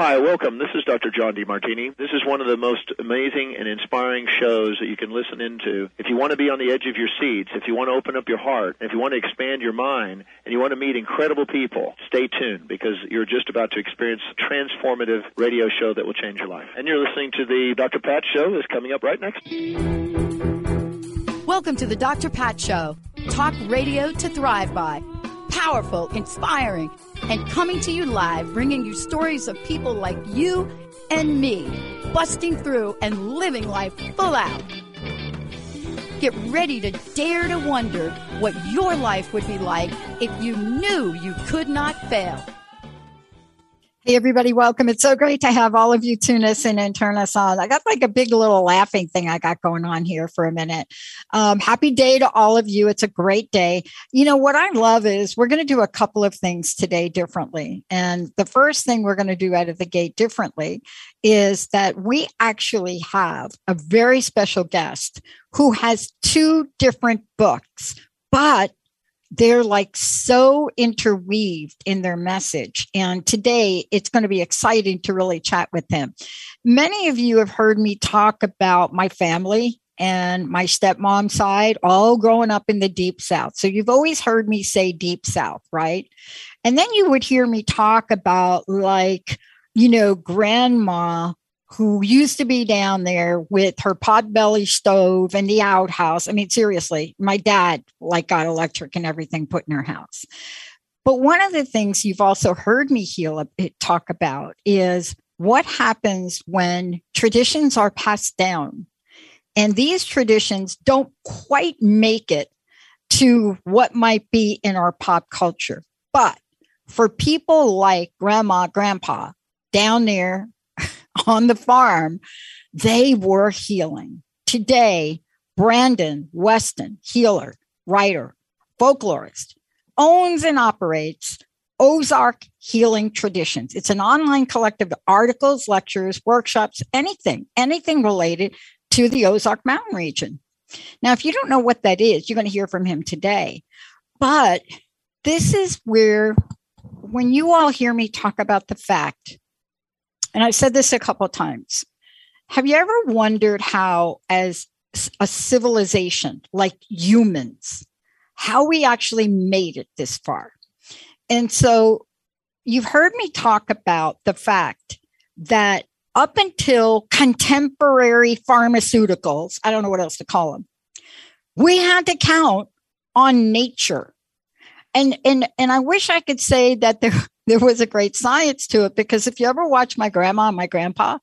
Hi, welcome. This is Dr. John DeMartini. This is one of the most amazing and inspiring shows that you can listen into. If you want to be on the edge of your seats, if you want to open up your heart, if you want to expand your mind, and you want to meet incredible people, stay tuned because you're just about to experience a transformative radio show that will change your life. And you're listening to the Dr. Pat Show that's coming up right next. Welcome to the Dr. Pat Show. Talk radio to thrive by. Powerful, inspiring, and coming to you live, bringing you stories of people like you and me, busting through and living life full out. Get ready to dare to wonder what your life would be like if you knew you could not fail. Hey, everybody, welcome. It's so great to have all of you tune us in and turn us on. I got like a big little laughing thing I got going on here for a minute. Happy day to all of you. It's a great day. You know, what I love is we're going to do a couple of things today differently. And the first thing we're going to do out of the gate differently is that we actually have a very special guest who has two different books, but they're like so interweaved in their message. And today it's going to be exciting to really chat with him. Many of you have heard me talk about my family and my stepmom side, all growing up in the Deep South. So you've always heard me say Deep South, right? And then you would hear me talk about like, you know, grandma who used to be down there with her potbelly stove and the outhouse. I mean, seriously, my dad like got electric and everything put in her house. But one of the things you've also heard me talk about is what happens when traditions are passed down. And these traditions don't quite make it to what might be in our pop culture. But for people like grandma, grandpa down there on the farm, they were healing. Today, Brandon Weston, healer, writer, folklorist, owns and operates Ozark Healing Traditions. It's an online collective of articles, lectures, workshops, anything related to the Ozark Mountain region. Now, if you don't know what that is, you're going to hear from him today. But this is where, when you all hear me talk about the fact, and I've said this a couple of times, have you ever wondered how, as a civilization, like humans, how we actually made it this far? And so you've heard me talk about the fact that up until contemporary pharmaceuticals, I don't know what else to call them, we had to count on nature. And I wish I could say that there was a great science to it, because if you ever watch my grandma and my grandpa,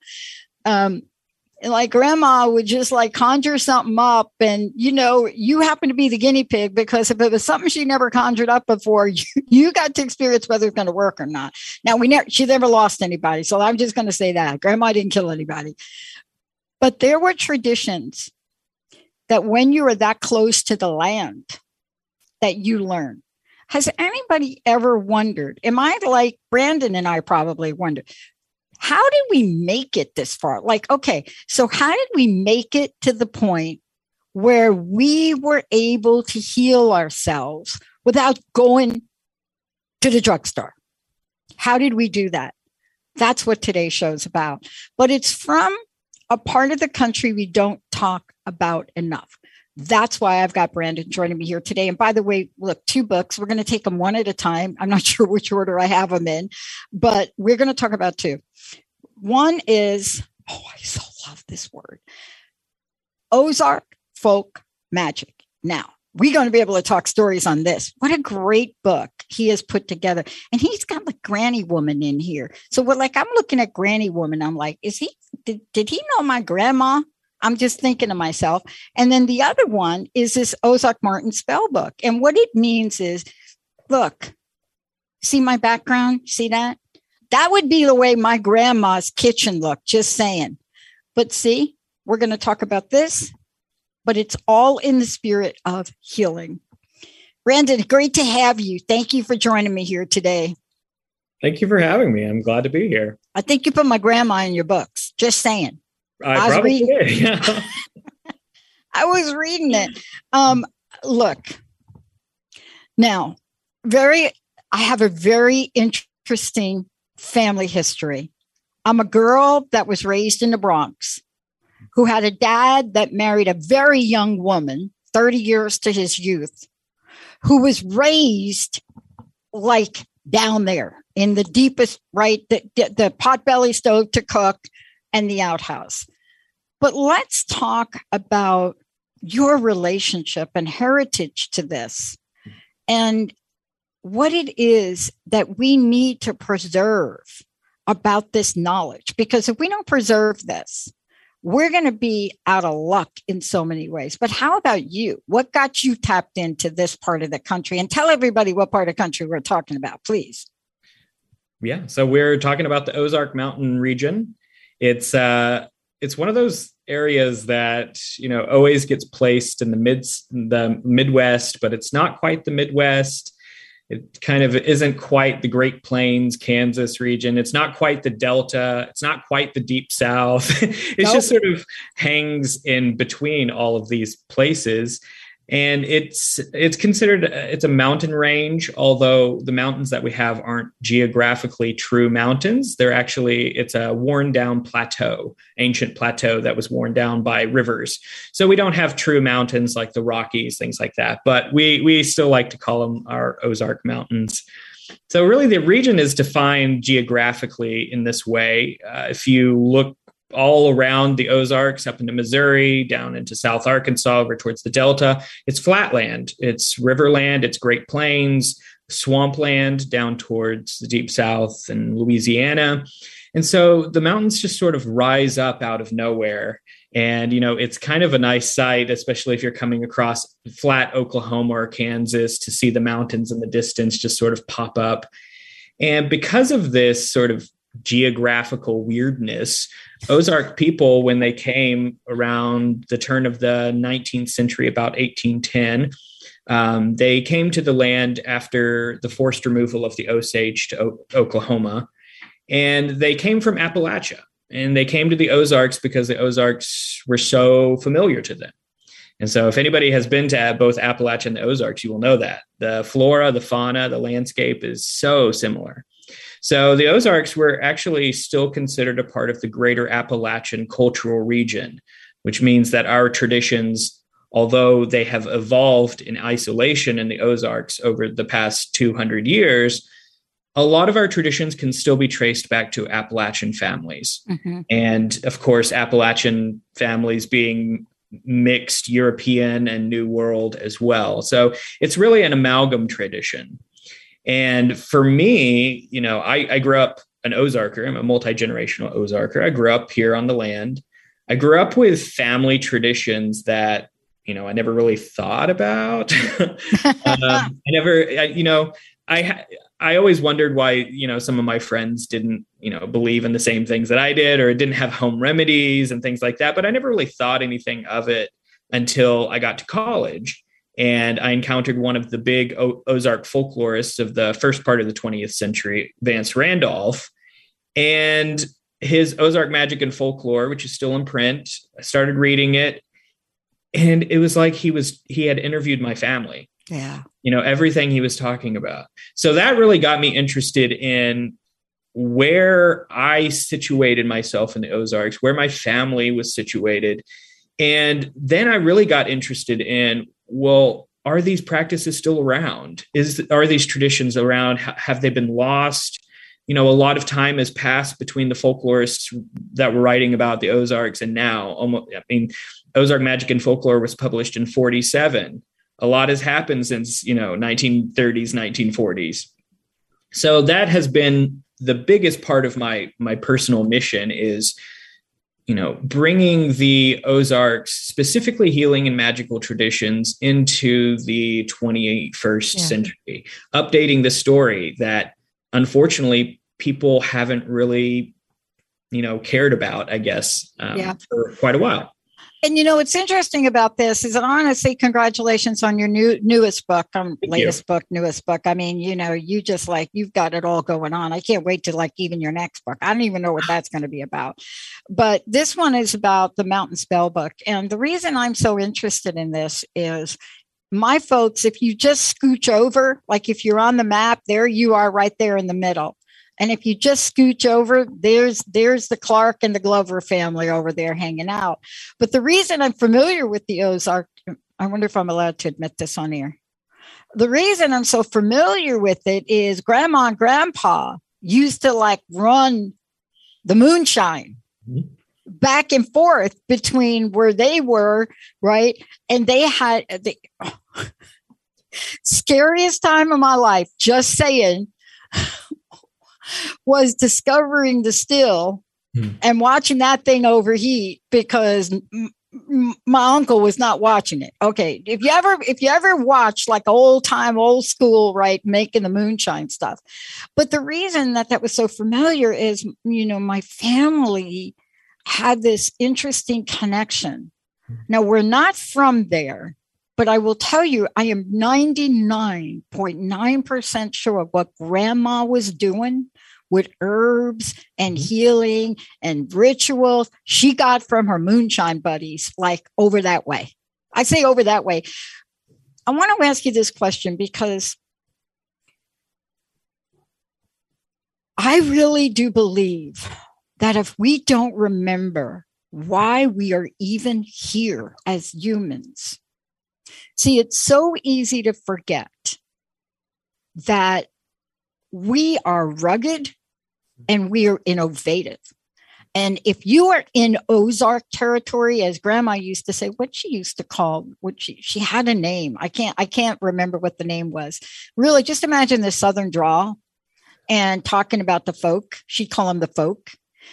like grandma would just like conjure something up, and, you know, you happen to be the guinea pig, because if it was something she never conjured up before, you got to experience whether it's going to work or not. Now, she never lost anybody. So I'm just going to say that grandma didn't kill anybody, but there were traditions that when you were that close to the land that you learn. Has anybody ever wondered, am I like Brandon and I probably wondered, how did we make it this far? Like, okay, so how did we make it to the point where we were able to heal ourselves without going to the drugstore? How did we do that? That's what today's show is about. But it's from a part of the country we don't talk about enough. That's why I've got Brandon joining me here today. And by the way, look, two books. We're going to take them one at a time. I'm not sure which order I have them in, but we're going to talk about two. One is, I so love this word, Ozark Folk Magic. Now, we're going to be able to talk stories on this. What a great book he has put together. And he's got like Granny Woman in here. So I'm looking at Granny Woman. I'm like, did he know my grandma? I'm just thinking to myself. And then the other one is this Ozark Martin spell book. And what it means is, look, see my background? See that? That would be the way my grandma's kitchen looked, just saying. But see, we're going to talk about this, but it's all in the spirit of healing. Brandon, great to have you. Thank you for joining me here today. Thank you for having me. I'm glad to be here. I think you put my grandma in your books, just saying. I probably did. Yeah. I was reading it. Look, now, I have a very interesting family history. I'm a girl that was raised in the Bronx, who had a dad that married a very young woman, 30 years to his youth, who was raised like down there in the deepest, right, the potbelly stove to cook and the outhouse. But let's talk about your relationship and heritage to this and what it is that we need to preserve about this knowledge. Because if we don't preserve this, we're going to be out of luck in so many ways. But how about you? What got you tapped into this part of the country? And tell everybody what part of the country we're talking about, please. Yeah, so we're talking about the Ozark Mountain region. It's one of those areas that, always gets placed in the Midwest, but it's not quite the Midwest. It kind of isn't quite the Great Plains, Kansas region. It's not quite the Delta. It's not quite the Deep South. It just sort of hangs in between all of these places. And it's considered, it's a mountain range, although the mountains that we have aren't geographically true mountains. It's a worn down plateau, ancient plateau that was worn down by rivers. So we don't have true mountains like the Rockies, things like that, but we still like to call them our Ozark Mountains. So really the region is defined geographically in this way. If you look all around the Ozarks, up into Missouri, down into South Arkansas, over towards the Delta, it's flatland, it's riverland, it's Great Plains, swampland down towards the Deep South and Louisiana. And so the mountains just sort of rise up out of nowhere. And, it's kind of a nice sight, especially if you're coming across flat Oklahoma or Kansas, to see the mountains in the distance just sort of pop up. And because of this sort of geographical weirdness, Ozark people, when they came around the turn of the 19th century, about 1810, they came to the land after the forced removal of the Osage to Oklahoma. And they came from Appalachia. And they came to the Ozarks because the Ozarks were so familiar to them. And so if anybody has been to both Appalachia and the Ozarks, you will know that. The flora, the fauna, the landscape is so similar. So the Ozarks were actually still considered a part of the greater Appalachian cultural region, which means that our traditions, although they have evolved in isolation in the Ozarks over the past 200 years, a lot of our traditions can still be traced back to Appalachian families. Mm-hmm. And of course, Appalachian families being mixed European and New World as well. So it's really an amalgam tradition. And for me, I grew up an Ozarker. I'm a multi-generational Ozarker. I grew up here on the land. I grew up with family traditions that, I never really thought about. I always wondered why, some of my friends didn't, believe in the same things that I did, or didn't have home remedies and things like that. But I never really thought anything of it until I got to college. And I encountered one of the big Ozark folklorists of the first part of the 20th century, Vance Randolph, and his Ozark Magic and Folklore, which is still in print. I started reading it, and it was like he had interviewed my family. Yeah. Everything he was talking about. So that really got me interested in where I situated myself in the Ozarks, where my family was situated. And then I really got interested in, well, are these practices still around? Are these traditions around? Have they been lost? A lot of time has passed between the folklorists that were writing about the Ozarks and now. Ozark Magic and Folklore was published in 1947. A lot has happened since, 1930s, 1940s. So that has been the biggest part of my personal mission is, bringing the Ozarks, specifically healing and magical traditions, into the 21st century, updating the story that unfortunately people haven't really, cared about, I guess, for quite a while. And what's interesting about this is that, honestly, congratulations on your newest book, newest book. I mean, you just you've got it all going on. I can't wait to even your next book. I don't even know what that's going to be about. But this one is about the Mountain Spell Book. And the reason I'm so interested in this is, my folks, if you just scooch over, if you're on the map, there you are right there in the middle. And if you just scooch over, there's the Clark and the Glover family over there hanging out. But the reason I'm familiar with the Ozark, I wonder if I'm allowed to admit this on air. The reason I'm so familiar with it is Grandma and Grandpa used to like run the moonshine back and forth between where they were, right? And they had the scariest time of my life, just saying, was discovering the still and watching that thing overheat because my uncle was not watching it. Okay. If you ever watch like old school, right, making the moonshine stuff. But the reason that was so familiar is, my family had this interesting connection. Now we're not from there, but I will tell you, I am 99.9% sure what Grandma was doing with herbs and healing and rituals, she got from her moonshine buddies, like over that way. I say over that way. I want to ask you this question because I really do believe that if we don't remember why we are even here as humans, see, it's so easy to forget that we are rugged and we are innovative. And if you are in Ozark territory, as Grandma used to say, what she used to call, she had a name. I can't remember what the name was. Really, just imagine the Southern drawl and talking about the folk. She'd call them the folk.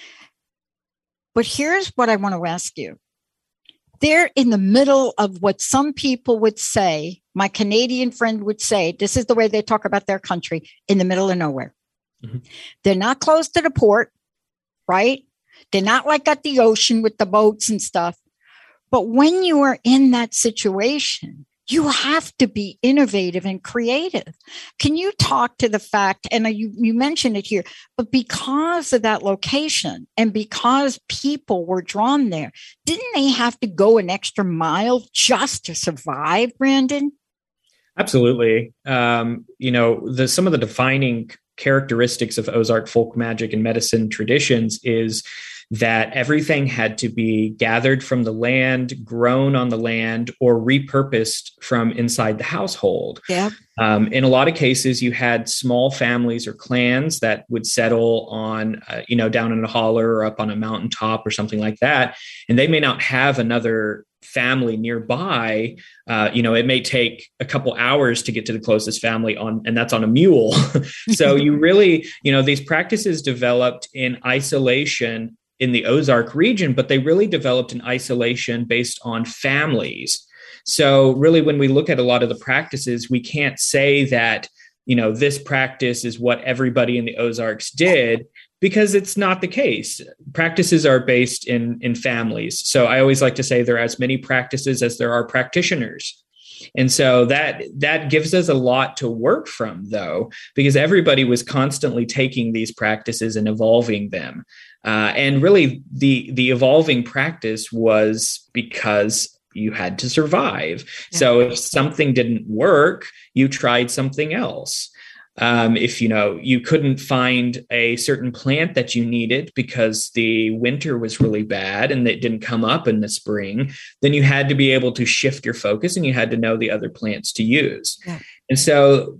But here's what I want to ask you. They're in the middle of what some people would say, my Canadian friend would say, this is the way they talk about their country, in the middle of nowhere. Mm-hmm. They're not close to the port, right? They're not like at the ocean with the boats and stuff. But when you are in that situation, you have to be innovative and creative. Can you talk to the fact, and you mentioned it here, but because of that location and because people were drawn there, didn't they have to go an extra mile just to survive, Brandon? Absolutely. Some of the defining characteristics of Ozark folk magic and medicine traditions is that everything had to be gathered from the land, grown on the land, or repurposed from inside the household. Yeah. In a lot of cases, you had small families or clans that would settle on, down in a holler or up on a mountaintop or something like that. And they may not have another family nearby. It may take a couple hours to get to the closest family and that's on a mule. So you really, these practices developed in isolation in the Ozark region, but they really developed in isolation based on families. So really, when we look at a lot of the practices, we can't say that, this practice is what everybody in the Ozarks did, because it's not the case. Practices are based in families. So I always like to say there are as many practices as there are practitioners. And so that gives us a lot to work from, though, because everybody was constantly taking these practices and evolving them. And really, the evolving practice was because you had to survive. Yeah. So if something didn't work, you tried something else. If you couldn't find a certain plant that you needed because the winter was really bad and it didn't come up in the spring, then you had to be able to shift your focus and you had to know the other plants to use. Yeah. And so,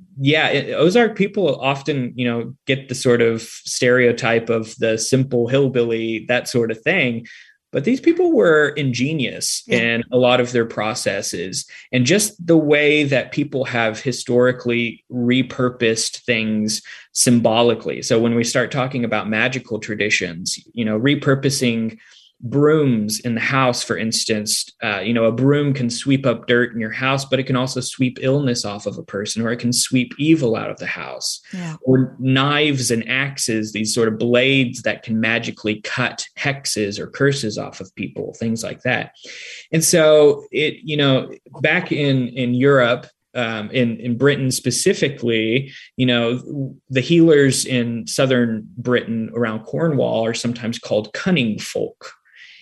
Ozark people often, get the sort of stereotype of the simple hillbilly, that sort of thing. But these people were ingenious in a lot of their processes, and just the way that people have historically repurposed things symbolically. So when we start talking about magical traditions, repurposing brooms in the house, for instance, a broom can sweep up dirt in your house, but it can also sweep illness off of a person, or it can sweep evil out of the house. Yeah. Or knives and axes, these sort of blades that can magically cut hexes or curses off of people, things like that. And so back in Europe, in Britain specifically, the healers in southern Britain around Cornwall are sometimes called cunning folk.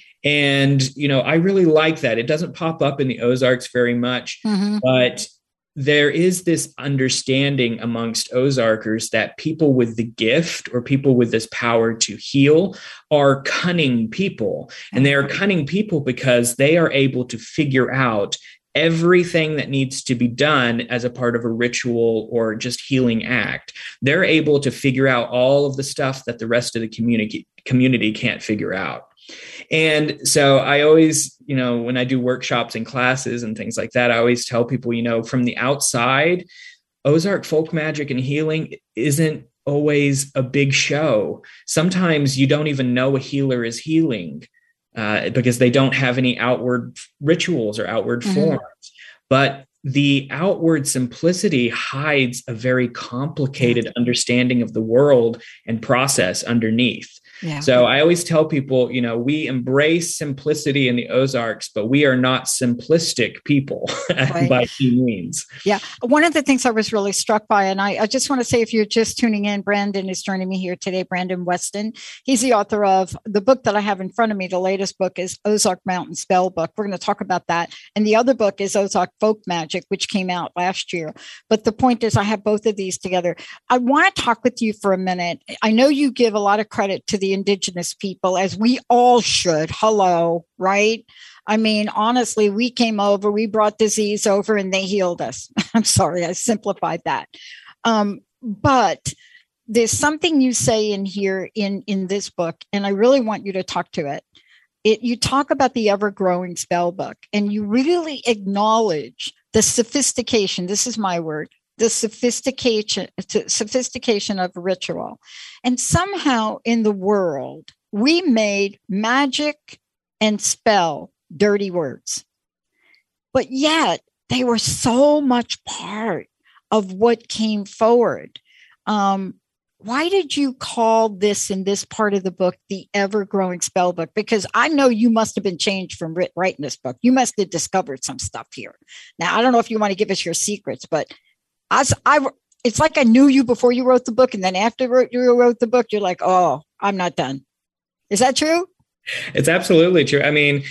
And, I really like that. It doesn't pop up in the Ozarks very much, but there is this understanding amongst Ozarkers that people with the gift or people with this power to heal are cunning people. And they are cunning people because they are able to figure out everything that needs to be done as a part of a ritual or just healing act. They're able to figure out all of the stuff that the rest of the community can't figure out. And so I always, when I do workshops and classes and things like that, I always tell people, from the outside, Ozark folk magic and healing isn't always a big show. Sometimes you don't even know a healer is healing because they don't have any outward rituals or outward forms. But the outward simplicity hides a very complicated understanding of the world and process underneath. Yeah. So I always tell people, we embrace simplicity in the Ozarks, but we are not simplistic people by any means. Yeah. One of the things I was really struck by, and I just want to say, if you're just tuning in, Brandon is joining me here today, Brandon Weston. He's the author of the book that I have in front of me. The latest book is Ozark Mountain Spell Book. We're going to talk about that. And the other book is Ozark Folk Magic, which came out last year. But the point is, I have both of these together. I want to talk with you for a minute. I know you give a lot of credit to the indigenous people, as we all should. Hello, right? I mean, honestly, we came over, we brought disease over, and they healed us. I'm sorry, I simplified that. But there's something you say in here in this book, and I really want you to talk to it. You talk about the ever-growing spell book, and you really acknowledge the sophistication. This is my word. The sophistication of ritual. And somehow in the world, we made magic and spell dirty words. But yet they were so much part of what came forward. Why did you call this, in this part of the book, the ever-growing spell book? Because I know you must have been changed from writing this book. You must have discovered some stuff here. Now, I don't know if you want to give us your secrets, but it's like I knew you before you wrote the book, and then after you wrote the book, you're like, oh, I'm not done. Is that true? It's absolutely true. I mean,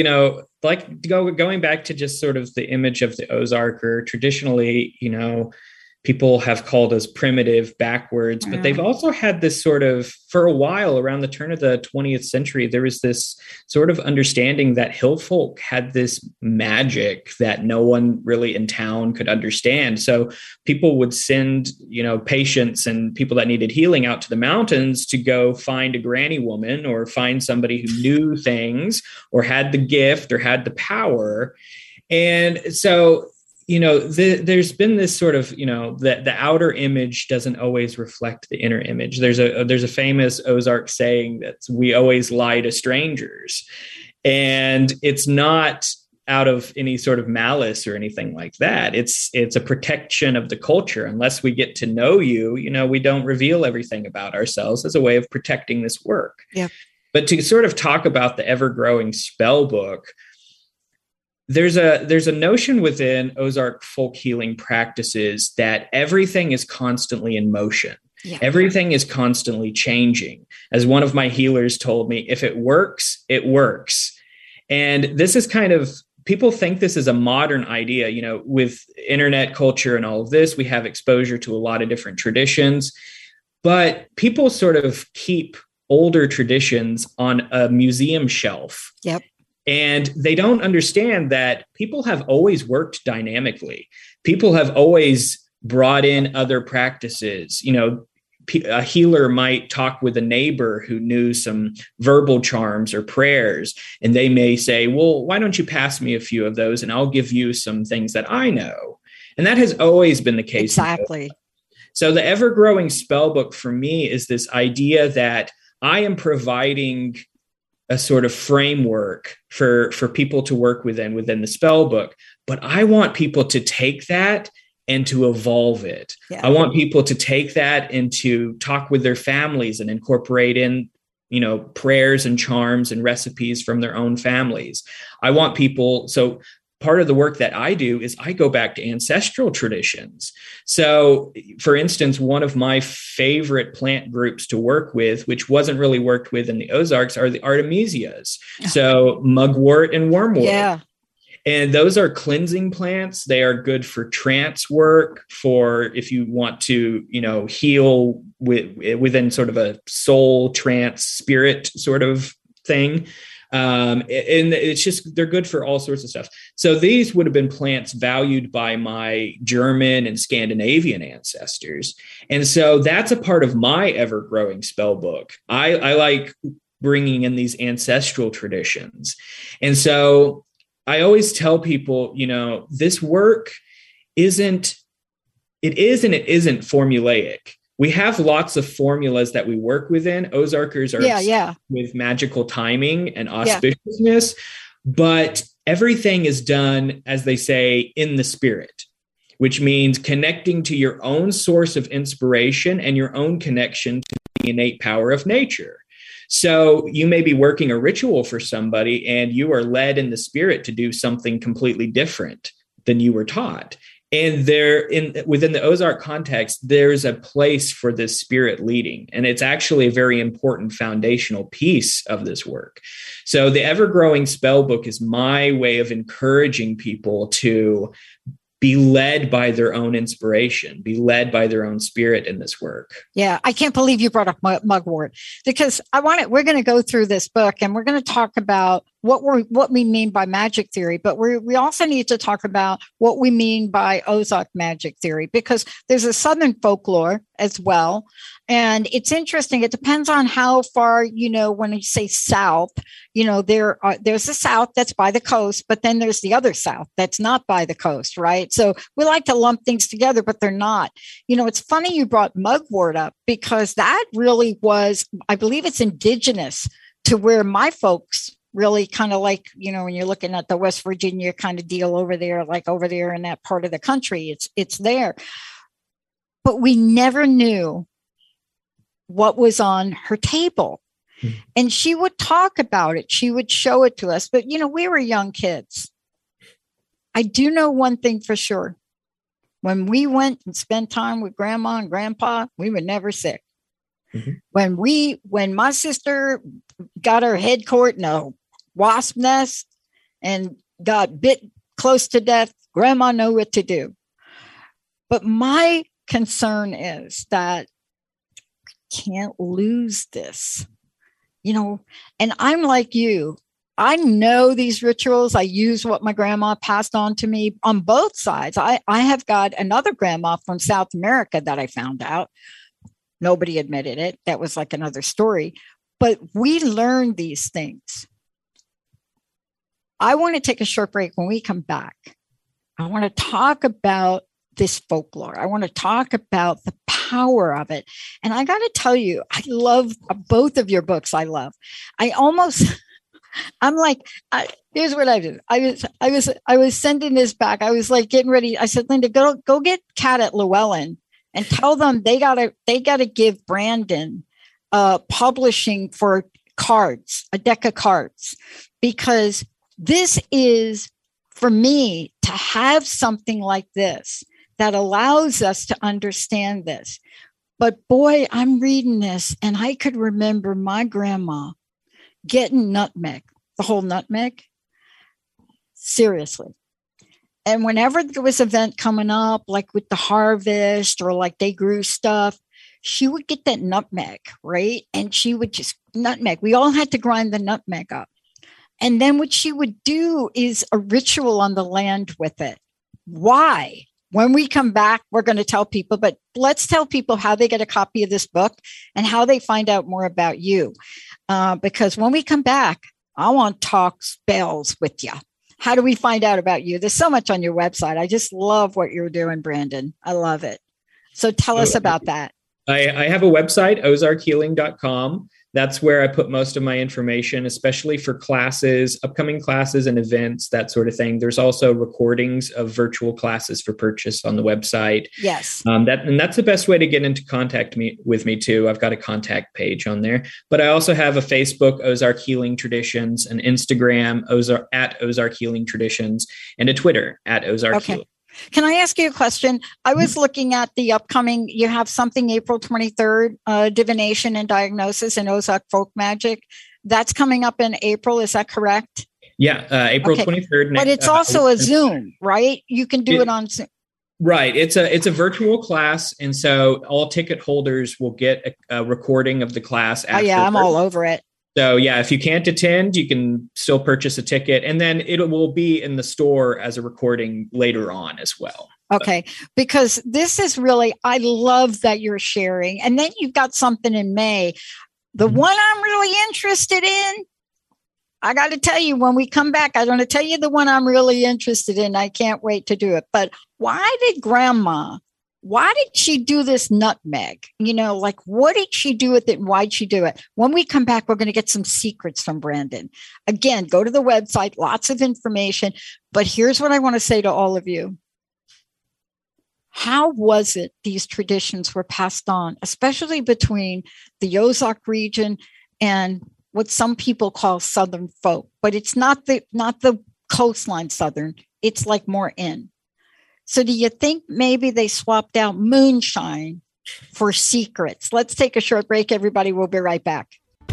like going back to just sort of the image of the Ozarker, traditionally, people have called us primitive, backwards, but they've also had this sort of, for a while, around the turn of the 20th century, there was this sort of understanding that hill folk had this magic that no one really in town could understand. So people would send, patients and people that needed healing out to the mountains to go find a granny woman or find somebody who knew things or had the gift or had the power. And so there's been this sort of, the outer image doesn't always reflect the inner image. There's a famous Ozark saying that we always lie to strangers, and it's not out of any sort of malice or anything like that. It's a protection of the culture. Unless we get to know you, we don't reveal everything about ourselves as a way of protecting this work. Yeah. But to sort of talk about the ever-growing spell book, there's a notion within Ozark folk healing practices that everything is constantly in motion. Yeah. Everything is constantly changing. As one of my healers told me, if it works, it works. And this is kind of, people think this is a modern idea, with internet culture and all of this, we have exposure to a lot of different traditions, but people sort of keep older traditions on a museum shelf. Yep. And they don't understand that people have always worked dynamically. People have always brought in other practices. A healer might talk with a neighbor who knew some verbal charms or prayers, and they may say, well, why don't you pass me a few of those and I'll give you some things that I know. And that has always been the case. Exactly. So the ever-growing spell book for me is this idea that I am providing a sort of framework for people to work within the spell book. But I want people to take that and to evolve it. Yeah. I want people to take that and to talk with their families and incorporate in, prayers and charms and recipes from their own families. I want people, so part of the work that I do is I go back to ancestral traditions. So, for instance, one of my favorite plant groups to work with, which wasn't really worked with in the Ozarks, are the Artemisias. So mugwort and wormwood. Yeah. And those are cleansing plants. They are good for trance work, for if you want to, heal within sort of a soul trance spirit sort of thing. And it's just, they're good for all sorts of stuff. So these would have been plants valued by my German and Scandinavian ancestors. And so that's a part of my ever-growing spell book. I like bringing in these ancestral traditions. And so I always tell people, this work isn't formulaic. We have lots of formulas that we work within. Ozarkers are with magical timing and auspiciousness, but everything is done, as they say, in the spirit, which means connecting to your own source of inspiration and your own connection to the innate power of nature. So you may be working a ritual for somebody and you are led in the spirit to do something completely different than you were taught. And within the Ozark context, there's a place for this spirit leading. And it's actually a very important foundational piece of this work. So the Ever-Growing Spell Book is my way of encouraging people to be led by their own inspiration, be led by their own spirit in this work. Yeah, I can't believe you brought up mugwort, because we're going to go through this book and we're going to talk about what we mean by magic theory, but we also need to talk about what we mean by Ozark magic theory, because there's a Southern folklore as well. And it's interesting. It depends on how far, when you say South, there's the South that's by the coast, but then there's the other South that's not by the coast, right? So we like to lump things together, but they're not. It's funny you brought mugwort up, because that really was, I believe it's indigenous to where my folks really kind of like, when you're looking at the West Virginia kind of deal over there, like over there in that part of the country, it's there. But we never knew what was on her table. Mm-hmm. And she would talk about it. She would show it to us. But, we were young kids. I do know one thing for sure. When we went and spent time with grandma and grandpa, we were never sick. Mm-hmm. When my sister got her head caught in a wasp nest and got bit close to death, grandma knew what to do. But my concern is that can't lose this, and I'm like you. I know these rituals. I use what my grandma passed on to me on both sides. I have got another grandma from South America that I found out. Nobody admitted it. That was like another story. But we learn these things. I want to take a short break. When we come back, I want to talk about this folklore. I want to talk about the power of it. And I got to tell you, I love both of your books. I'm like, here's what I did. I was sending this back. I was like getting ready. I said, Linda, go get Kat at Llewellyn and tell them they gotta give Brandon publishing for cards, a deck of cards, because this is, for me, to have something like this that allows us to understand this. But boy, I'm reading this and I could remember my grandma getting nutmeg, the whole nutmeg. Seriously. And whenever there was an event coming up, like with the harvest or like they grew stuff, she would get that nutmeg, right? And she would just nutmeg. We all had to grind the nutmeg up. And then what she would do is a ritual on the land with it. Why? When we come back, we're going to tell people, but let's tell people how they get a copy of this book and how they find out more about you. Because when we come back, I want to talk spells with you. How do we find out about you? There's so much on your website. I just love what you're doing, Brandon. I love it. So tell us about that. I have a website, ozarkhealing.com. That's where I put most of my information, especially for classes, upcoming classes and events, that sort of thing. There's also recordings of virtual classes for purchase on the website. Yes. That's the best way to get into contact with me too. I've got a contact page on there, but I also have a Facebook, Ozark Healing Traditions, an Instagram, at Ozark Healing Traditions, and a Twitter at Ozark Healing. Can I ask you a question? I was looking at the upcoming, you have something April 23rd, Divination and Diagnosis in Ozark Folk Magic. That's coming up in April. Is that correct? Yeah, April 23rd. But it's also a Zoom, right? You can do it on Zoom. Right. It's a virtual class. And so all ticket holders will get a recording of the class after. Oh, yeah, I'm all over it. So, yeah, if you can't attend, you can still purchase a ticket. And then it will be in the store as a recording later on as well. Okay, because this is really, I love that you're sharing. And then you've got something in May. The one I'm really interested in, I got to tell you, when we come back, I'm going to tell you the one I'm really interested in. I can't wait to do it. But why did she do this nutmeg? Like, what did she do with it? And why'd she do it? When we come back, we're going to get some secrets from Brandon. Again, go to the website, lots of information. But here's what I want to say to all of you. How was it these traditions were passed on, especially between the Ozark region and what some people call Southern folk, but it's not the coastline Southern. It's like more in. So do you think maybe they swapped out moonshine for secrets? Let's take a short break, everybody. We'll be right back.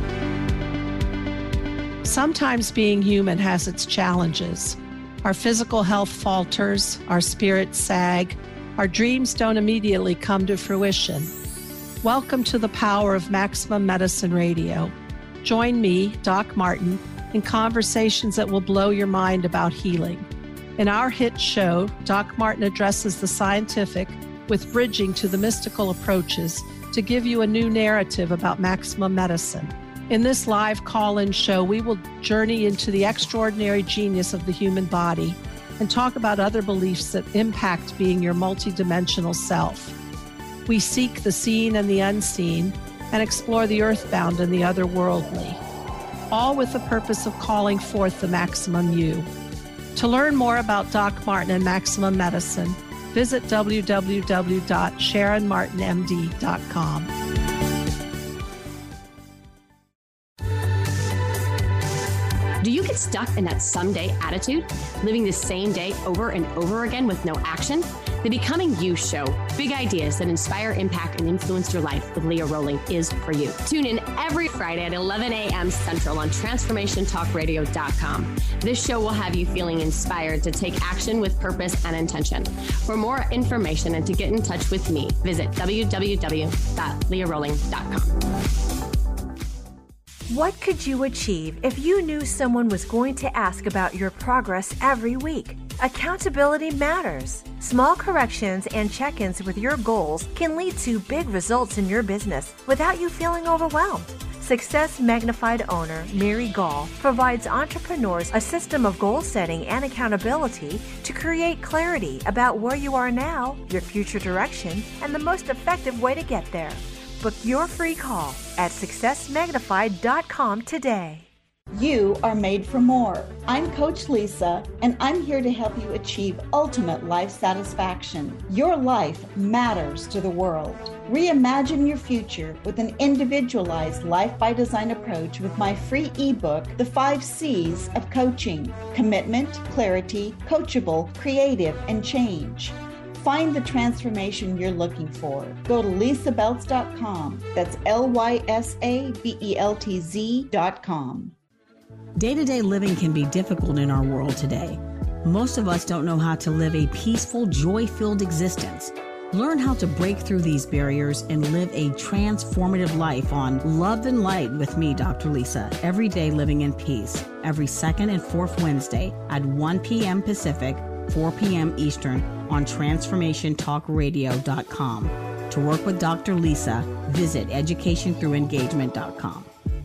Sometimes being human has its challenges. Our physical health falters, our spirits sag, our dreams don't immediately come to fruition. Welcome to the power of Maximum Medicine Radio. Join me, Doc Martin, in conversations that will blow your mind about healing. In our hit show, Doc Martin addresses the scientific with bridging to the mystical approaches to give you a new narrative about maximum medicine. In this live call-in show, we will journey into the extraordinary genius of the human body and talk about other beliefs that impact being your multidimensional self. We seek the seen and the unseen and explore the earthbound and the otherworldly, all with the purpose of calling forth the maximum you. To learn more about Doc Martin and Maximum Medicine, visit www.sharonmartinmd.com. Do you get stuck in that someday attitude, living the same day over and over again with no action? The Becoming You show, big ideas that inspire, impact, and influence your life with Leah Rowling is for you. Tune in every Friday at 11 a.m. Central on TransformationTalkRadio.com. This show will have you feeling inspired to take action with purpose and intention. For more information and to get in touch with me, visit www.leahrowling.com. What could you achieve if you knew someone was going to ask about your progress every week? Accountability matters. Small corrections and check-ins with your goals can lead to big results in your business without you feeling overwhelmed. Success Magnified owner Mary Gall provides entrepreneurs a system of goal setting and accountability to create clarity about where you are now, your future direction, and the most effective way to get there. Book your free call at successmagnified.com today. You are made for more. I'm Coach Lisa, and I'm here to help you achieve ultimate life satisfaction. Your life matters to the world. Reimagine your future with an individualized life by design approach with my free ebook, The 5 C's of Coaching: Commitment, Clarity, Coachable, Creative, and Change. Find the transformation you're looking for. Go to lisabeltz.com. That's LYSABELTZ.com. Day-to-day living can be difficult in our world today. Most of us don't know how to live a peaceful, joy-filled existence. Learn how to break through these barriers and live a transformative life on Love and Light with me, Dr. Lisa. Every day living in peace. Every second and fourth Wednesday at 1 p.m. Pacific, 4 p.m. Eastern on TransformationTalkRadio.com. To work with Dr. Lisa, visit educationthroughengagement.com.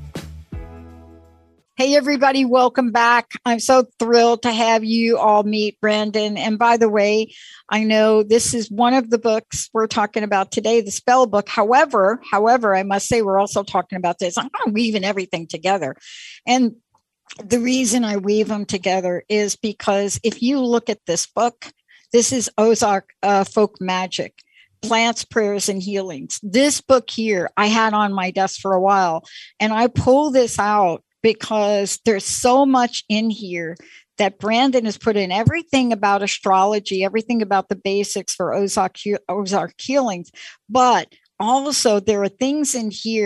Hey, everybody, welcome back. I'm so thrilled to have you all meet Brandon. And by the way, I know this is one of the books we're talking about today, the spell book. However, I must say we're also talking about this. I'm kind of weaving everything together. And the reason I weave them together is because if you look at this book, this is Ozark Folk Magic, Plants, Prayers, and Healings. This book here I had on my desk for a while, and I pull this out because there's so much in here that Brandon has put in, everything about astrology, everything about the basics for Ozark healings. But also there are things in here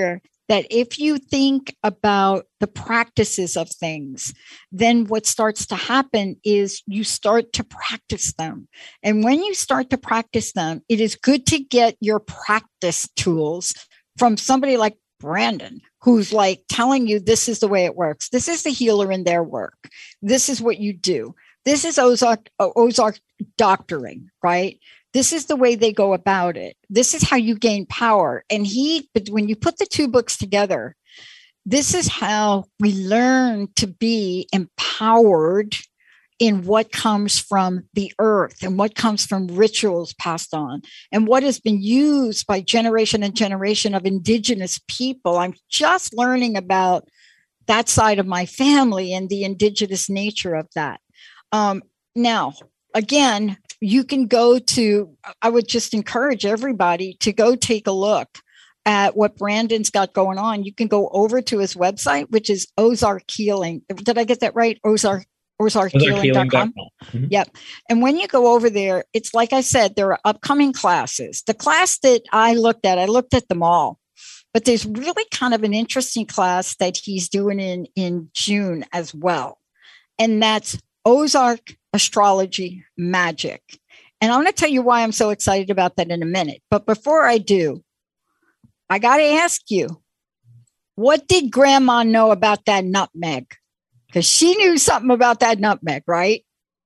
that if you think about the practices of things, then what starts to happen is you start to practice them. And when you start to practice them, it is good to get your practice tools from somebody like Brandon, who's like telling you this is the way it works. This is the healer in their work. This is what you do. This is Ozark doctoring, right? This is the way they go about it. This is how you gain power. And when you put the two books together, this is how we learn to be empowered in what comes from the earth and what comes from rituals passed on and what has been used by generation and generation of indigenous people. I'm just learning about that side of my family and the indigenous nature of that. Now, again, you can I would just encourage everybody to go take a look at what Brandon's got going on. You can go over to his website, which is Ozark Healing. Did I get that right? Ozarkhealing.com. Mm-hmm. Yep. And when you go over there, it's like I said, there are upcoming classes. The class that I looked at them all, but there's really kind of an interesting class that he's doing in June as well. And that's Ozark Astrology Magic. And I'm going to tell you why I'm so excited about that in a minute. But before I do, I got to ask you, what did Grandma know about that nutmeg? Because she knew something about that nutmeg, right?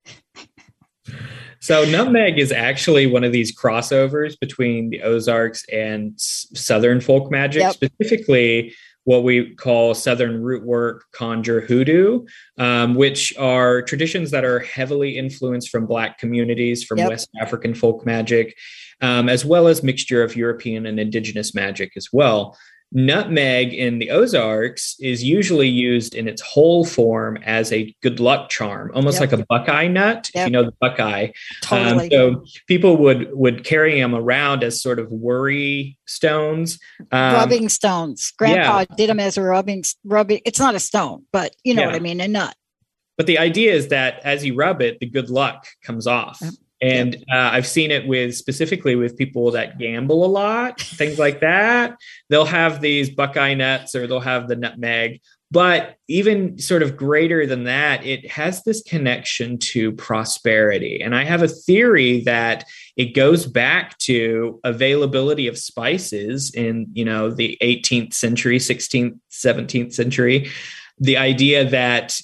So nutmeg is actually one of these crossovers between the Ozarks and Southern folk magic, specifically what we call Southern root work, conjure, hoodoo, which are traditions that are heavily influenced from Black communities, from West African folk magic, as well as mixture of European and indigenous magic as well. Nutmeg in the Ozarks is usually used in its whole form as a good luck charm, almost like a buckeye nut, if you know the buckeye. Totally. So people would carry them around as sort of worry stones. Rubbing stones. Grandpa did them as a rubbing. It's not a stone, but you know what I mean, a nut. But the idea is that as you rub it, the good luck comes off. Yep. And I've seen it specifically with people that gamble a lot, things like that. They'll have these buckeye nuts or they'll have the nutmeg. But even sort of greater than that, it has this connection to prosperity. And I have a theory that it goes back to availability of spices in, the 18th century, 16th, 17th century. The idea that,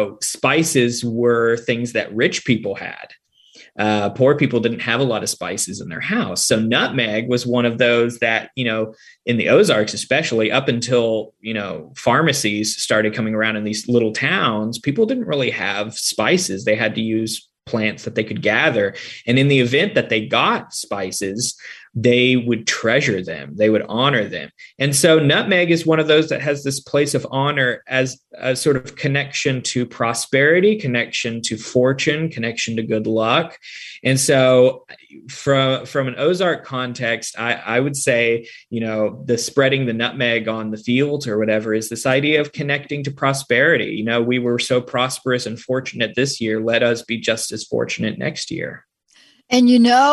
spices were things that rich people had. Poor people didn't have a lot of spices in their house. So nutmeg was one of those that, in the Ozarks, especially up until, pharmacies started coming around in these little towns, people didn't really have spices. They had to use plants that they could gather. And in the event that they got spices, they would treasure them. They would honor them. And so nutmeg is one of those that has this place of honor as a sort of connection to prosperity, connection to fortune, connection to good luck. And so from an Ozark context, I would say, the spreading the nutmeg on the fields or whatever is this idea of connecting to prosperity. We were so prosperous and fortunate this year. Let us be just as fortunate next year. And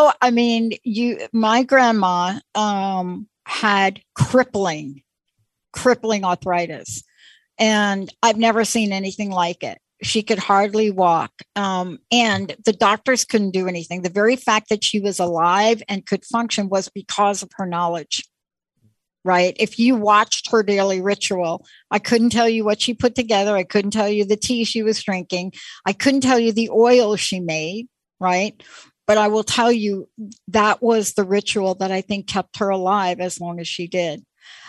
my grandma had crippling arthritis, and I've never seen anything like it. She could hardly walk, and the doctors couldn't do anything. The very fact that she was alive and could function was because of her knowledge, right? If you watched her daily ritual, I couldn't tell you what she put together. I couldn't tell you the tea she was drinking. I couldn't tell you the oil she made, right? But I will tell you that was the ritual that I think kept her alive as long as she did.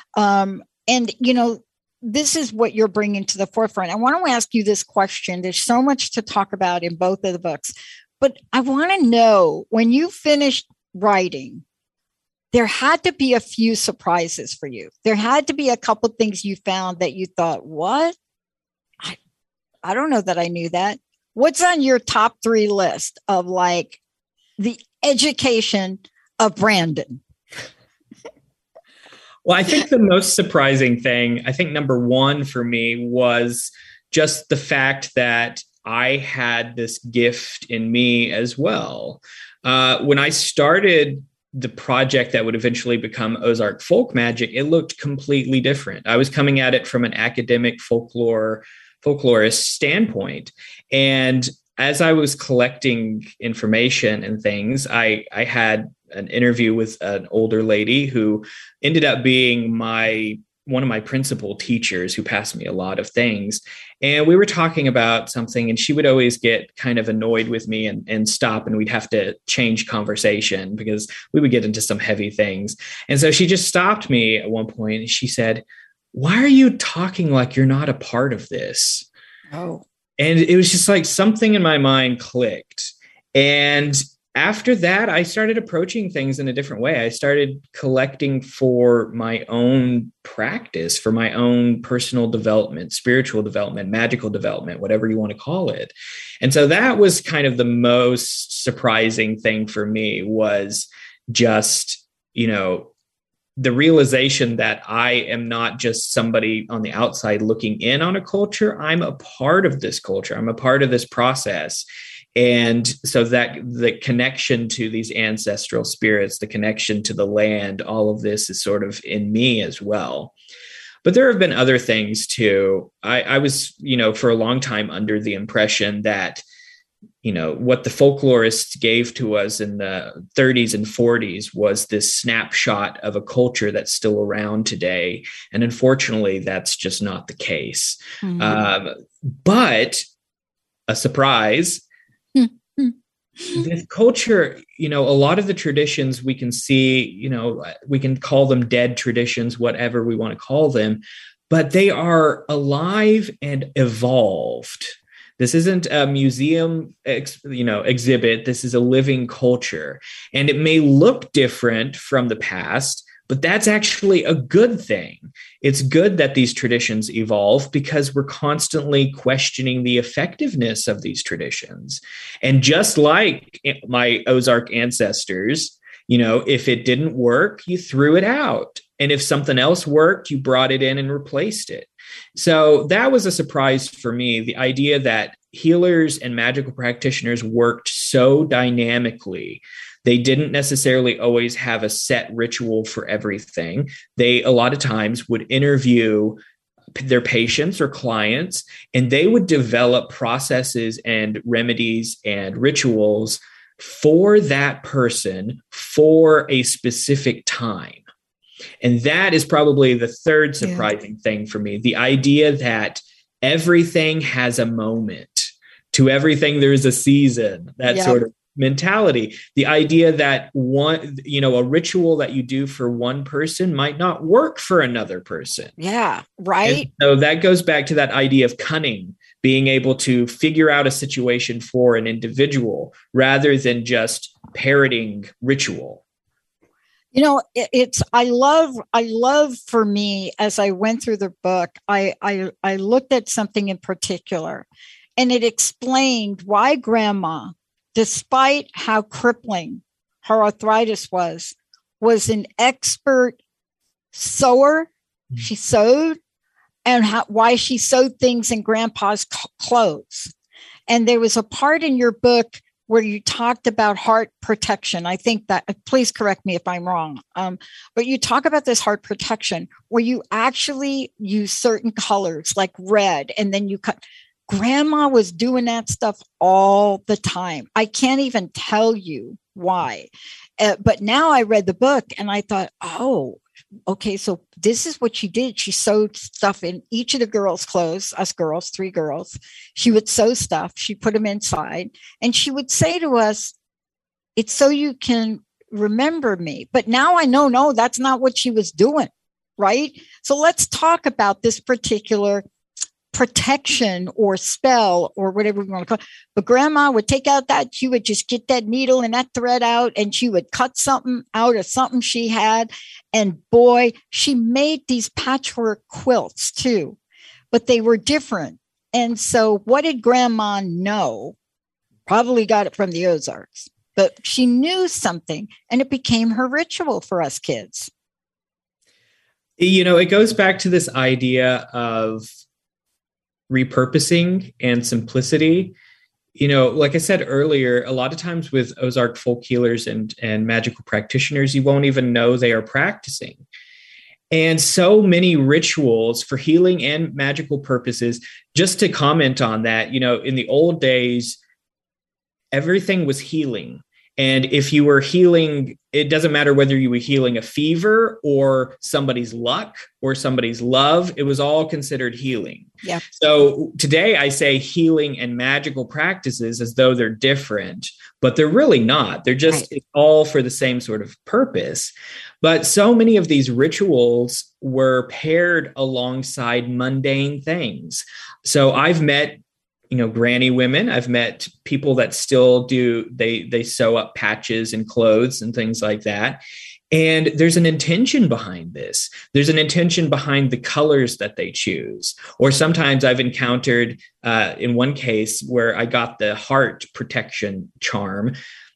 This is what you're bringing to the forefront. I want to ask you this question. There's so much to talk about in both of the books, but I want to know, when you finished writing, there had to be a few surprises for you. There had to be a couple of things you found that you thought, what? I don't know that I knew that. What's on your top 3 list of the education of Brandon? Well, I think the most surprising thing, number 1 for me was just the fact that I had this gift in me as well. When I started the project that would eventually become Ozark Folk Magic, it looked completely different. I was coming at it from an academic folklorist standpoint. And as I was collecting information and things, I had an interview with an older lady who ended up being one of my principal teachers, who passed me a lot of things. And we were talking about something, and she would always get kind of annoyed with me and stop, and we'd have to change conversation because we would get into some heavy things. And so she just stopped me at one point and she said, "Why are you talking like you're not a part of this?" Oh. And it was just like something in my mind clicked. And after that, I started approaching things in a different way. I started collecting for my own practice, for my own personal development, spiritual development, magical development, whatever you want to call it. And so that was kind of the most surprising thing for me, was just, the realization that I am not just somebody on the outside looking in on a culture. I'm a part of this culture. I'm a part of this process. And so that the connection to these ancestral spirits, the connection to the land, all of this is sort of in me as well. But there have been other things too. I was, for a long time under the impression that, what the folklorists gave to us in the 30s and 40s was this snapshot of a culture that's still around today. And unfortunately, that's just not the case. Mm-hmm. But a surprise, this culture, a lot of the traditions we can see, we can call them dead traditions, whatever we want to call them, but they are alive and evolved. This isn't a museum, exhibit. This is a living culture, and it may look different from the past, but that's actually a good thing. It's good that these traditions evolve because we're constantly questioning the effectiveness of these traditions. And just like my Ozark ancestors, if it didn't work, you threw it out. And if something else worked, you brought it in and replaced it. So that was a surprise for me. The idea that healers and magical practitioners worked so dynamically. They didn't necessarily always have a set ritual for everything. They, a lot of times, would interview their patients or clients, and they would develop processes and remedies and rituals for that person for a specific time. And that is probably the third surprising thing for me. The idea that everything has a moment. To everything, there's a season, that sort of mentality. The idea that a ritual that you do for one person might not work for another person. Yeah, right. And so that goes back to that idea of cunning, being able to figure out a situation for an individual rather than just parroting ritual. I love for me, as I went through the book, I looked at something in particular, and it explained why Grandma, despite how crippling her arthritis was an expert sewer. She sewed, and why she sewed things in Grandpa's clothes. And there was a part in your book where you talked about heart protection. I think that, please correct me if I'm wrong, but you talk about this heart protection where you actually use certain colors like red, and then you cut. Grandma was doing that stuff all the time. I can't even tell you why. But now I read the book and I thought, oh, okay, so this is what she did. She sewed stuff in each of the girls' clothes, us girls, 3 girls. She would sew stuff. She put them inside. And she would say to us, "It's so you can remember me." But now I know, no, that's not what she was doing, right? So let's talk about this particular protection or spell or whatever we want to call it. But Grandma would take out that, she would just get that needle and that thread out, and she would cut something out of something she had. And boy, she made these patchwork quilts too, but they were different. And so what did Grandma know? Probably got it from the Ozarks, but she knew something, and it became her ritual for us kids. It goes back to this idea of repurposing and simplicity. like I said earlier, a lot of times with Ozark folk healers and magical practitioners, you won't even know they are practicing. And so many rituals for healing and magical purposes. Just to comment on that, in the old days, everything was healing. And if you were healing, it doesn't matter whether you were healing a fever or somebody's luck or somebody's love, it was all considered healing. Yeah. So today I say healing and magical practices as though they're different, but they're really not. They're just all for the same sort of purpose. But so many of these rituals were paired alongside mundane things. So I've met granny women. I've met people that still do, they sew up patches and clothes and things like that. And there's an intention behind this. There's an intention behind the colors that they choose. Or sometimes I've encountered in one case where I got the heart protection charm.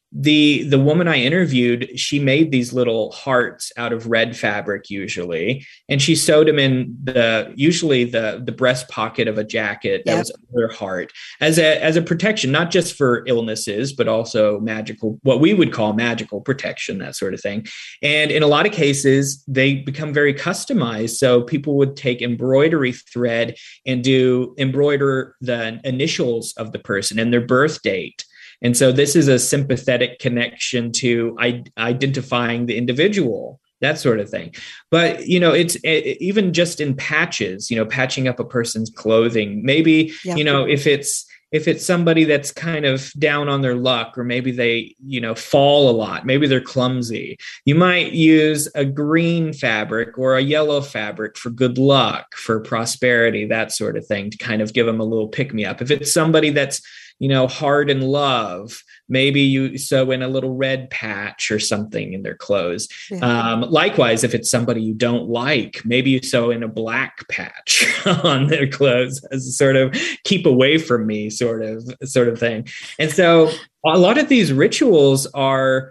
The woman I interviewed, she made these little hearts out of red fabric usually, and she sewed them in usually the breast pocket of a jacket that was under her heart as a protection, not just for illnesses, but also magical, what we would call magical protection, that sort of thing. And in a lot of cases, they become very customized. So people would take embroidery thread and embroider the initials of the person and their birth date. And so this is a sympathetic connection to identifying the individual, that sort of thing. But, it's even just in patches, patching up a person's clothing, maybe, if it's somebody that's kind of down on their luck, or maybe they, fall a lot, maybe they're clumsy, you might use a green fabric or a yellow fabric for good luck, for prosperity, that sort of thing, to kind of give them a little pick-me-up. If it's somebody that's, hard in love, maybe you sew in a little red patch or something in their clothes. Likewise, if it's somebody you don't like, maybe you sew in a black patch on their clothes as a sort of keep away from me sort of thing. And so a lot of these rituals are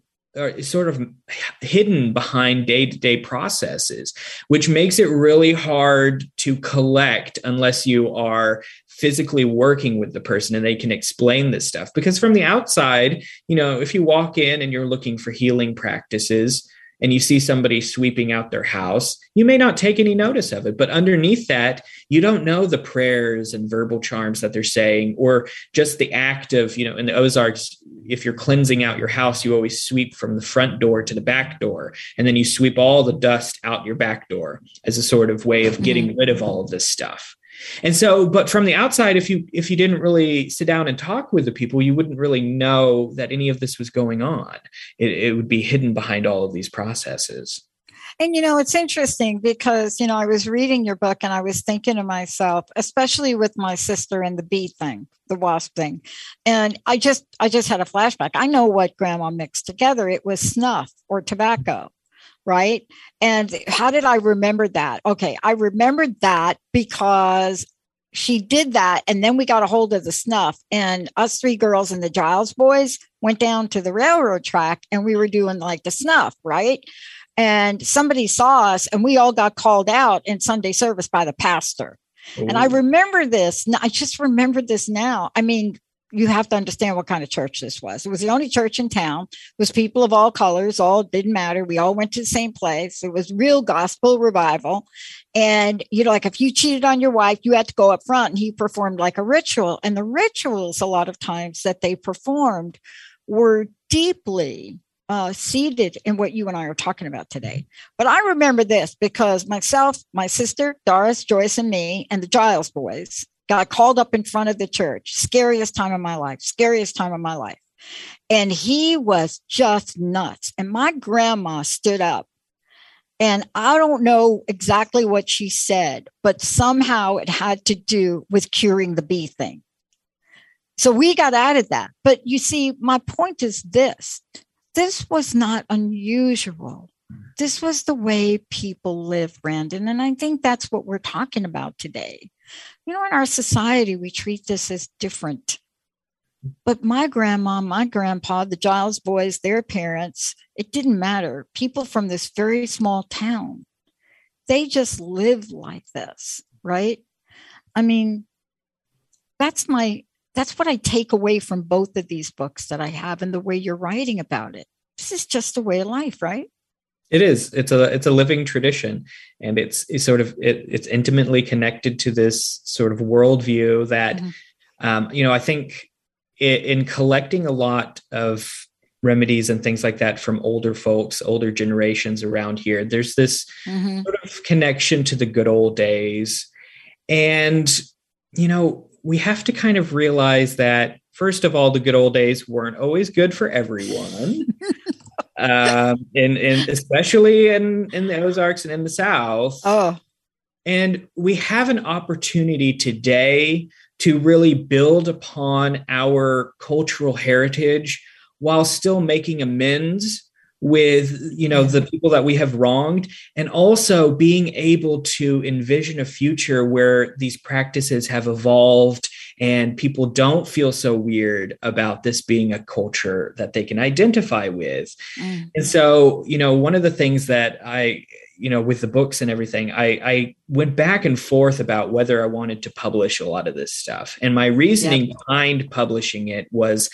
sort of hidden behind day-to-day processes, which makes it really hard to collect unless you are physically working with the person and they can explain this stuff. Because from the outside, if you walk in and you're looking for healing practices and you see somebody sweeping out their house, you may not take any notice of it. But underneath that, you don't know the prayers and verbal charms that they're saying, or just the act of, in the Ozarks, if you're cleansing out your house, you always sweep from the front door to the back door. And then you sweep all the dust out your back door as a sort of way of getting rid of all of this stuff. And so, but from the outside, if you didn't really sit down and talk with the people, you wouldn't really know that any of this was going on. It would be hidden behind all of these processes. And, it's interesting because, I was reading your book and I was thinking to myself, especially with my sister and the bee thing, the wasp thing. And I just had a flashback. I know what Grandma mixed together. It was snuff or tobacco. Right. And how did I remember that? Okay. I remembered that because she did that. And then we got a hold of the snuff, and us three girls and the Giles boys went down to the railroad track and we were doing like the snuff. Right. And somebody saw us and we all got called out in Sunday service by the pastor. Ooh. And I remember this. I just remembered this now. I mean, you have to understand what kind of church this was. It was the only church in town. It was people of all colors, didn't matter. We all went to the same place. It was real gospel revival. And, like if you cheated on your wife, you had to go up front and he performed like a ritual. And the rituals, a lot of times that they performed were deeply seated in what you and I are talking about today. But I remember this because myself, my sister, Doris, Joyce, and me, and the Giles boys got called up in front of the church. Scariest time of my life. And he was just nuts. And my grandma stood up. And I don't know exactly what she said, but somehow it had to do with curing the bee thing. So we got out of that. But you see, my point is this. This was not unusual. This was the way people live, Brandon. And I think that's what we're talking about today. In our society, we treat this as different. But my grandma, my grandpa, the Giles boys, their parents, it didn't matter. People from this very small town, they just lived like this, right? I mean, that's my that's what I take away from both of these books that I have and the way you're writing about it. This is just a way of life, right? It is. It's a living tradition, and it's intimately connected to this sort of worldview that, I think in collecting a lot of remedies and things like that from older folks, older generations around here, there's this sort of connection to the good old days. And, we have to kind of realize that, first of all, the good old days weren't always good for everyone. And especially in the Ozarks and in the South. Oh, and we have an opportunity today to really build upon our cultural heritage while still making amends with, the people that we have wronged, and also being able to envision a future where these practices have evolved and people don't feel so weird about this being a culture that they can identify with. And so, one of the things that I, with the books and everything, I went back and forth about whether I wanted to publish a lot of this stuff. And my reasoning behind publishing it was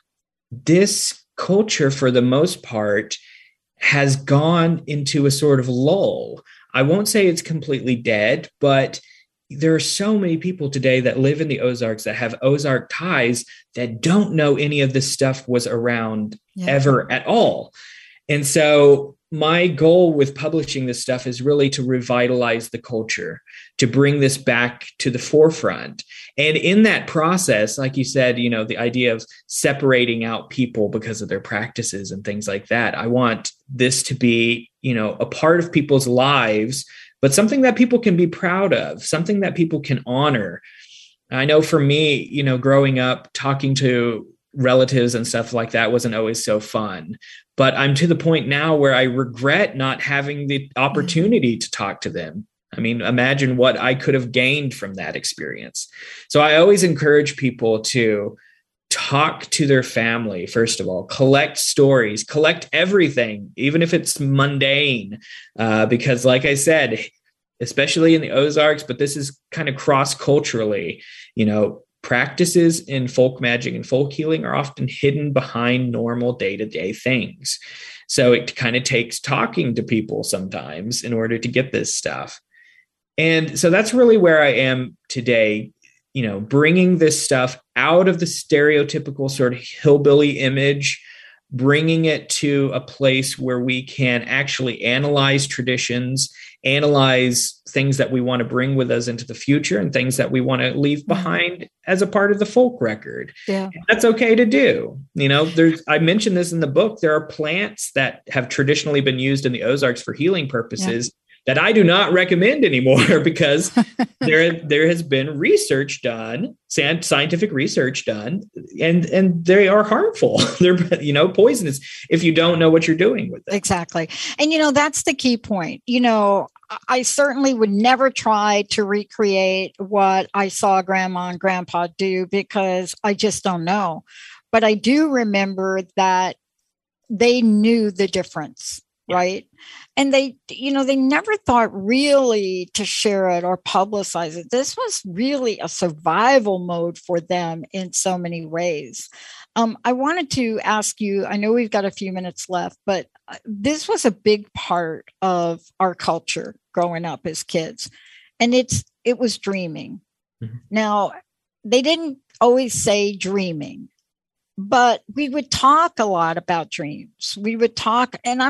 this culture, for the most part, has gone into a sort of lull. I won't say it's completely dead, but there are so many people today that live in the Ozarks that have Ozark ties that don't know any of this stuff was around ever at all. And so my goal with publishing this stuff is really to revitalize the culture, to bring this back to the forefront. And in that process, like you said, the idea of separating out people because of their practices and things like that, I want this to be, a part of people's lives, but something that people can be proud of, something that people can honor. I know for me, growing up, talking to relatives and stuff like that wasn't always so fun. But I'm to the point now where I regret not having the opportunity to talk to them. I mean, imagine what I could have gained from that experience. So I always encourage people to talk to their family, first of all, collect stories, collect everything, even if it's mundane, because like I said, especially in the Ozarks, but this is kind of cross-culturally, practices in folk magic and folk healing are often hidden behind normal day-to-day things. So it kind of takes talking to people sometimes in order to get this stuff. And so that's really where I am today, bringing this stuff out of the stereotypical sort of hillbilly image, bringing it to a place where we can actually analyze traditions, analyze things that we want to bring with us into the future and things that we want to leave behind as a part of the folk record. Yeah. And that's okay to do. I mentioned this in the book. There are plants that have traditionally been used in the Ozarks for healing purposes that I do not recommend anymore because there has been research done, scientific research done, and they are harmful. They're, poisonous if you don't know what you're doing with them. Exactly. And, that's the key point. I certainly would never try to recreate what I saw Grandma and Grandpa do because I just don't know. But I do remember that they knew the difference. Right. And they never thought really to share it or publicize it. This was really a survival mode for them in so many ways. I wanted to ask you, I know we've got a few minutes left, but this was a big part of our culture growing up as kids. And it was dreaming. Mm-hmm. Now, they didn't always say dreaming. But we would talk a lot about dreams. We would talk, and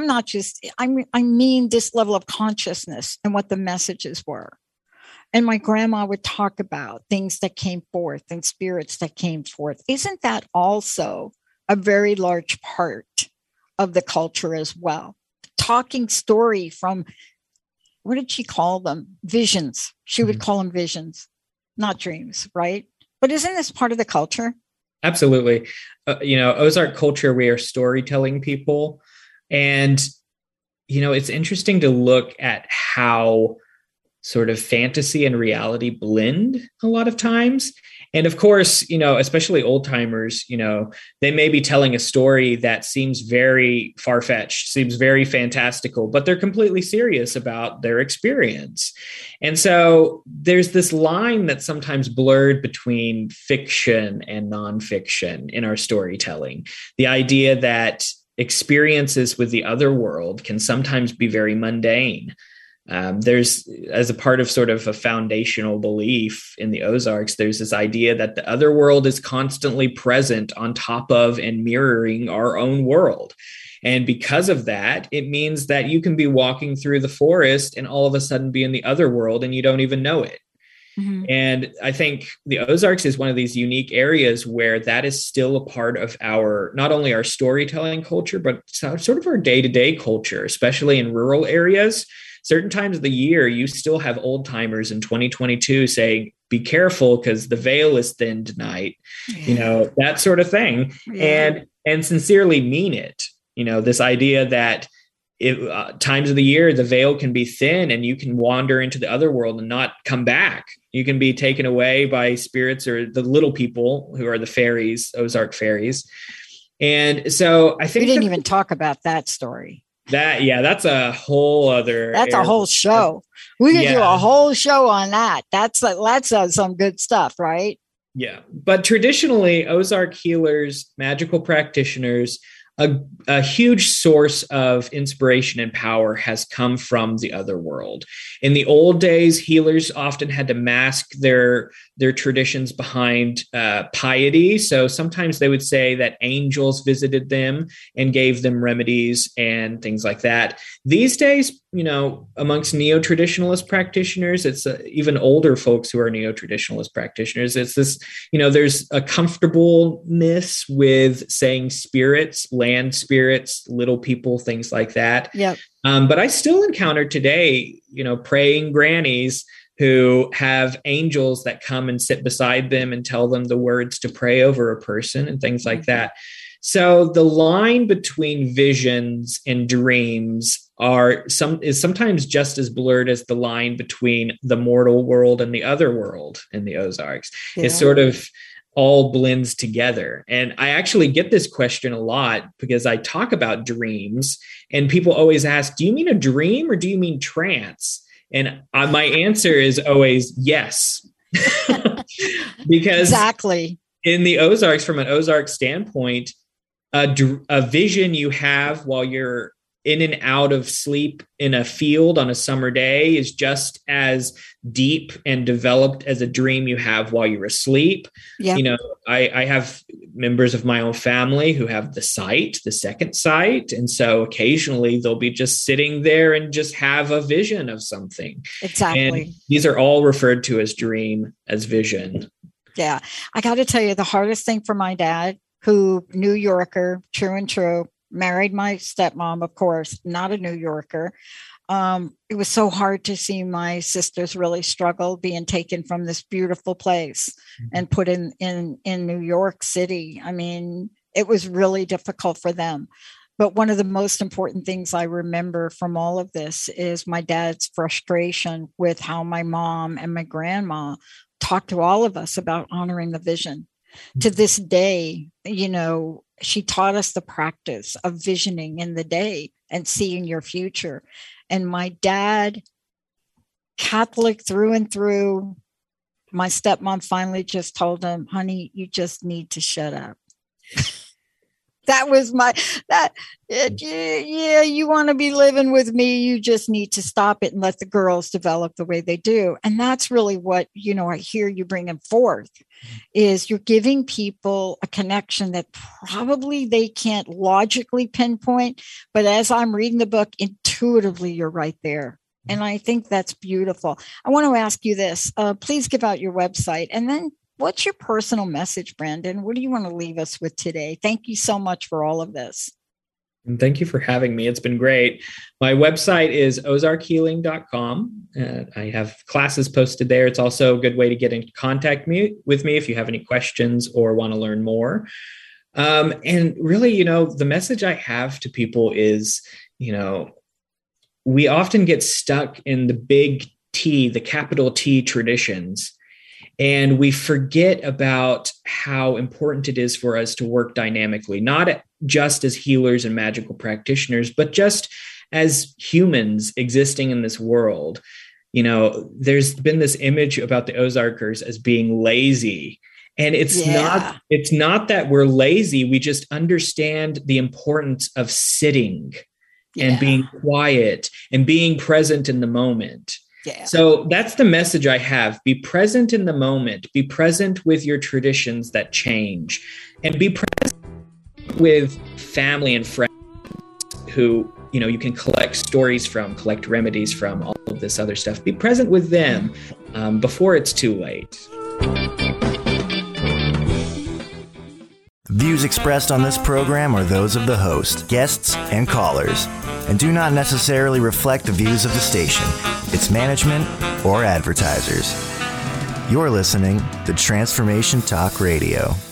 I mean this level of consciousness and what the messages were. And my grandma would talk about things that came forth and spirits that came forth. Isn't that also a very large part of the culture as well? Talking story from, what did she call them? Visions. She would call them visions, not dreams, right? But isn't this part of the culture? Absolutely. Ozark culture, we are storytelling people. And, it's interesting to look at how sort of fantasy and reality blend a lot of times. And of course, especially old timers, they may be telling a story that seems very far-fetched, seems very fantastical, but they're completely serious about their experience. And so there's this line that's sometimes blurred between fiction and nonfiction in our storytelling. The idea that experiences with the other world can sometimes be very mundane. There's, as a part of sort of a foundational belief in the Ozarks, there's this idea that the other world is constantly present on top of and mirroring our own world. And because of that, it means that you can be walking through the forest and all of a sudden be in the other world and you don't even know it. Mm-hmm. And I think the Ozarks is one of these unique areas where that is still a part of not only our storytelling culture, but sort of our day-to-day culture, especially in rural areas. Certain times of the year, you still have old timers in 2022 saying, be careful because the veil is thin tonight, that sort of thing. Yeah. And sincerely mean it. This idea that times of the year, the veil can be thin and you can wander into the other world and not come back. You can be taken away by spirits or the little people who are the fairies, Ozark fairies. And so I think we didn't even talk about that story. That's a whole other. That's a whole show. We could do a whole show on that. That's some good stuff, right? Yeah. But traditionally, Ozark healers, magical practitioners, a huge source of inspiration and power has come from the other world. In the old days, healers often had to mask their traditions behind piety. So sometimes they would say that angels visited them and gave them remedies and things like that. These days, amongst neo-traditionalist practitioners, it's even older folks who are neo-traditionalist practitioners. It's this, there's a comfortableness with saying spirits, land spirits, little people, things like that. Yep. But I still encounter today, praying grannies who have angels that come and sit beside them and tell them the words to pray over a person and things like that. So the line between visions and dreams is sometimes just as blurred as the line between the mortal world and the other world in the Ozarks. Yeah. It sort of all blends together. And I actually get this question a lot because I talk about dreams and people always ask, do you mean a dream or do you mean trance? And my answer is always yes. Because exactly in the Ozarks, from an Ozark standpoint, a vision you have while you're in and out of sleep in a field on a summer day is just as deep and developed as a dream you have while you're asleep. Yeah. I have members of my own family who have the second sight. And so occasionally they'll be just sitting there and just have a vision of something. Exactly. And these are all referred to as dream, as vision. Yeah. I got to tell you, the hardest thing for my dad, who New Yorker, true and true, married my stepmom, of course, not a New Yorker. It was so hard to see my sisters really struggle being taken from this beautiful place and put in New York City. I mean, it was really difficult for them. But one of the most important things I remember from all of this is my dad's frustration with how my mom and my grandma talked to all of us about honoring the vision. To this day, she taught us the practice of visioning in the day and seeing your future. And my dad, Catholic through and through, my stepmom finally just told him, honey, you just need to shut up. You want to be living with me. You just need to stop it and let the girls develop the way they do. And that's really what, I hear you bringing forth is you're giving people a connection that probably they can't logically pinpoint. But as I'm reading the book, intuitively, you're right there. And I think that's beautiful. I want to ask you this. Please give out your website. And then what's your personal message, Brandon? What do you want to leave us with today? Thank you so much for all of this. And thank you for having me. It's been great. My website is ozarkhealing.com. I have classes posted there. It's also a good way to get in contact with me if you have any questions or want to learn more. And really, the message I have to people is, we often get stuck in the big T, the capital T traditions. And we forget about how important it is for us to work dynamically, not just as healers and magical practitioners, but just as humans existing in this world. You know, there's been this image about the Ozarkers as being lazy. And it's not that we're lazy. We just understand the importance of sitting and being quiet and being present in the moment. Yeah. So that's the message I have. Be present in the moment. Be present with your traditions that change, and be present with family and friends who, you know, you can collect stories from, collect remedies from, all of this other stuff. Be present with them before it's too late. Views expressed on this program are those of the host, guests, and callers, and do not necessarily reflect the views of the station, its management, or advertisers. You're listening to Transformation Talk Radio.